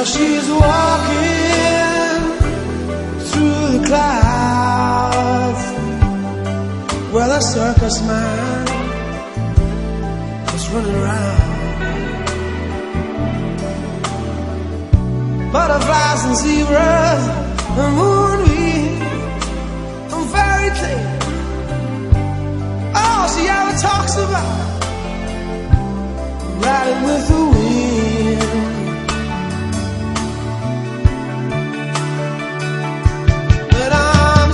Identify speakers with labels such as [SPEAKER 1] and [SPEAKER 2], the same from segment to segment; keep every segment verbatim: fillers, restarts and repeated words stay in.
[SPEAKER 1] Well, she's walking through the clouds where the circus man is running around. Butterflies and zebras and moonbeams and fairy tales. All she ever talks about, riding with the wind. But I'm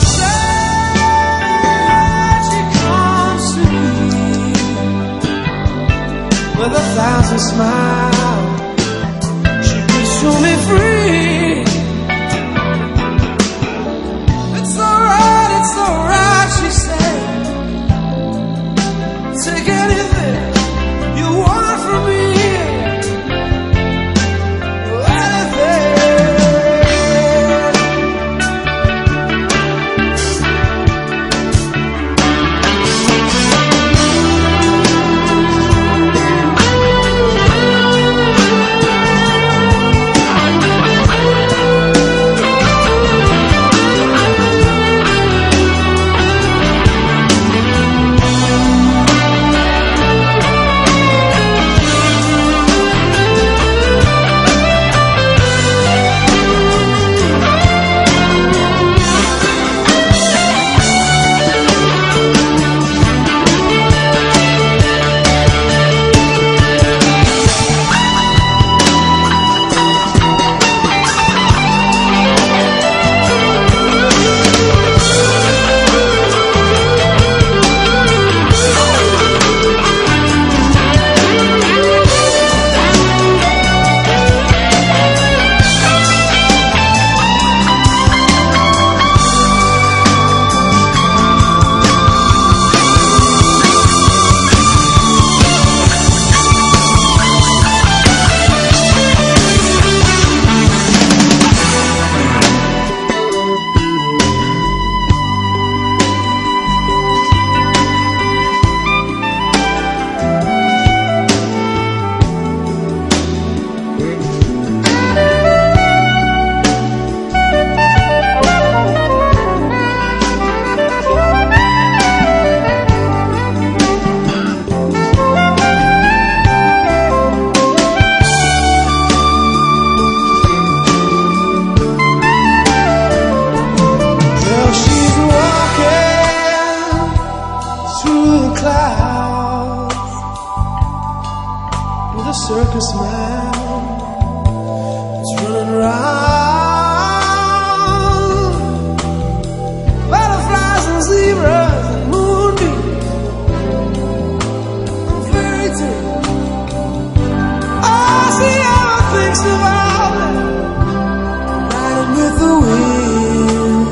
[SPEAKER 1] sad she comes to me with a thousand smiles. She can show me free. It's alright, it's alright, she said. Take anything you want from me. Circus man is running around. Butterflies and zebras and moonbeams and fairy tales. All she ever thinks about it, riding with the wind.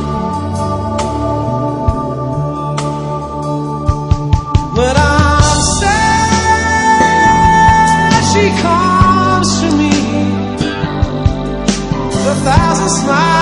[SPEAKER 1] But I'm sad she comes to me with a thousand smiles.